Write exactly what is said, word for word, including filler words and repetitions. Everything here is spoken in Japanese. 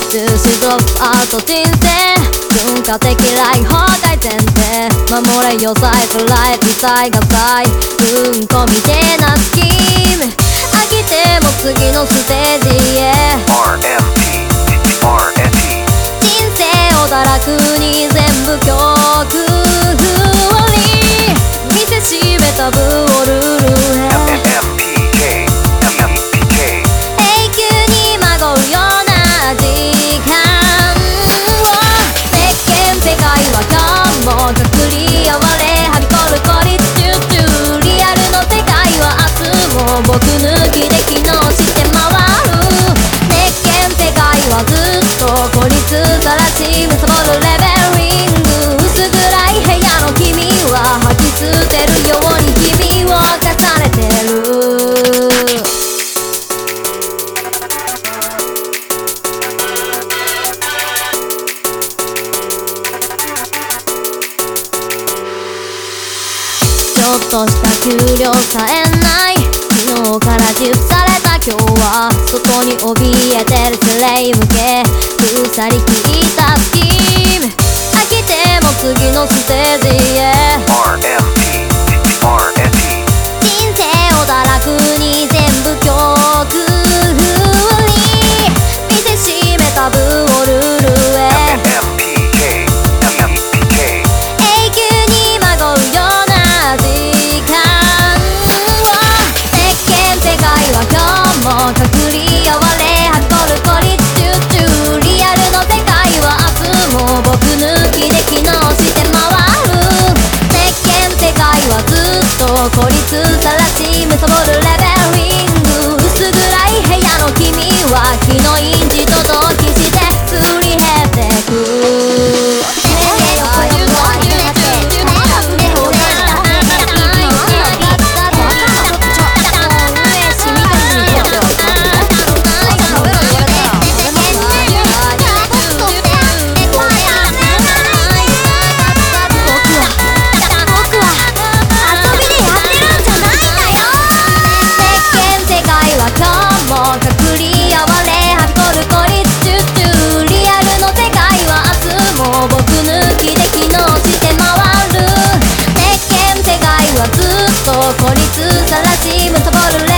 重視ドロップアウト人生文化的来放題前提守れよサイトライフ最が最うんこみてえなスキーム飽きても次のステージへアールエムティー アールエムティー人生を堕落に全部曲風に見せしめたブオルールへエムピーケー エムピーケー永久にまごうような時間を世間世界は今日も隔離哀れはびこる孤立集中リアルの世界は明日も僕抜きで機能して回る世間世界はずっと孤立さらしむさぼるレベリング薄暗い部屋の君は吐き捨てるように日々を重ねてるちょっとした給料さえない昨日から自負された今日は外に怯えてるスレイ向け腐りきったスキーム飽きても次のステージへアールエムティー アールエムティー人生を堕落に全部曲風に見せしめたブオルールへエムピーケー エムピーケー永久にまごうような時間を世間世界は今日も隔離哀れはびこる孤立集中リアルの世界は明日も僕抜きで機能して回る世間世界はずっと孤立さらしむさぼるレベリング薄暗い部屋の君は気のインチと同期してすり減ってく孤立さらしむさぼる